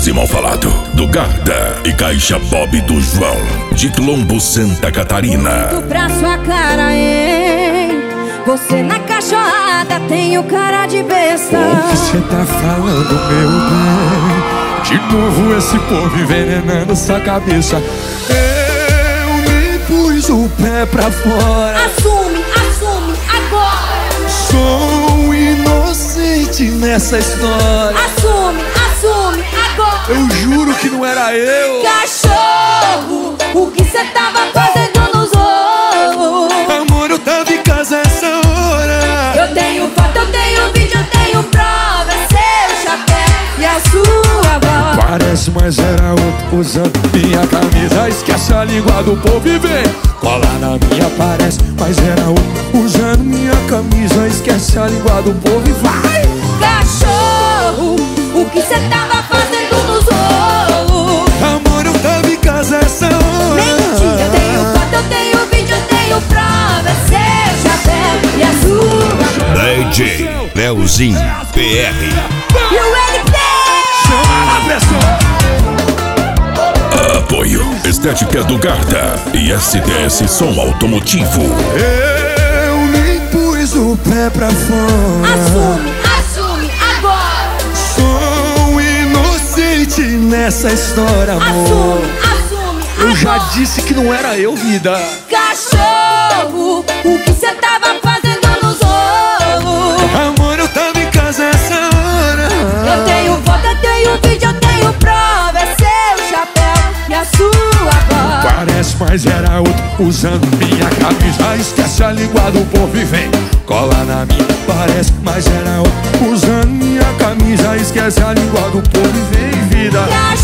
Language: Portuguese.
Famoso e mal falado, do Garda e Caixa Bob do João, de Colombo, Santa Catarina. Muito pra sua cara, hein? Você na cachorrada tem o cara de besta. O que cê tá falando, meu bem? De novo esse povo envenenando sua cabeça. Eu me pus o pé pra fora. Assume agora. Sou inocente nessa história. Assume agora. Eu juro que não era eu. Cachorro, o que cê tava fazendo nos ovos? Amor, eu tava em casa essa hora. Eu tenho foto, eu tenho vídeo, eu tenho prova. É seu chapéu e a sua voz. Parece, mas era outro usando minha camisa. Esquece a língua do povo e vem colar na minha. Parece, mas era outro usando minha camisa. Esquece a língua do povo e vai. Cachorro, o que cê tava fazendo nos ovos? Amor, eu tava em casa essa hora. Mentira, eu tenho foto, eu tenho vídeo, eu tenho prova. É seu chapéu e a sua voz. DJ Leozinho PR. E o LP! Chama a pressão. Apoio Estética do Garda e STS Som Automotivo. Eu me pus o pé pra fora. Assume agora. Sou inocente nessa história, amor. Assume Eu já agora. disse que não era eu, vida. Cachorro, o que cê tava fazendo nos ovos? Amor, eu tava em casa essa hora. Eu tenho foto, eu tenho vídeo, eu tenho prova. É seu chapéu e a sua voz. Parece, mas era outro usando minha camisa. Esquece a língua do povo e vem cola na minha. Parece, mas era outro usando minha camisa. Esquece a língua do povo e vem, vida.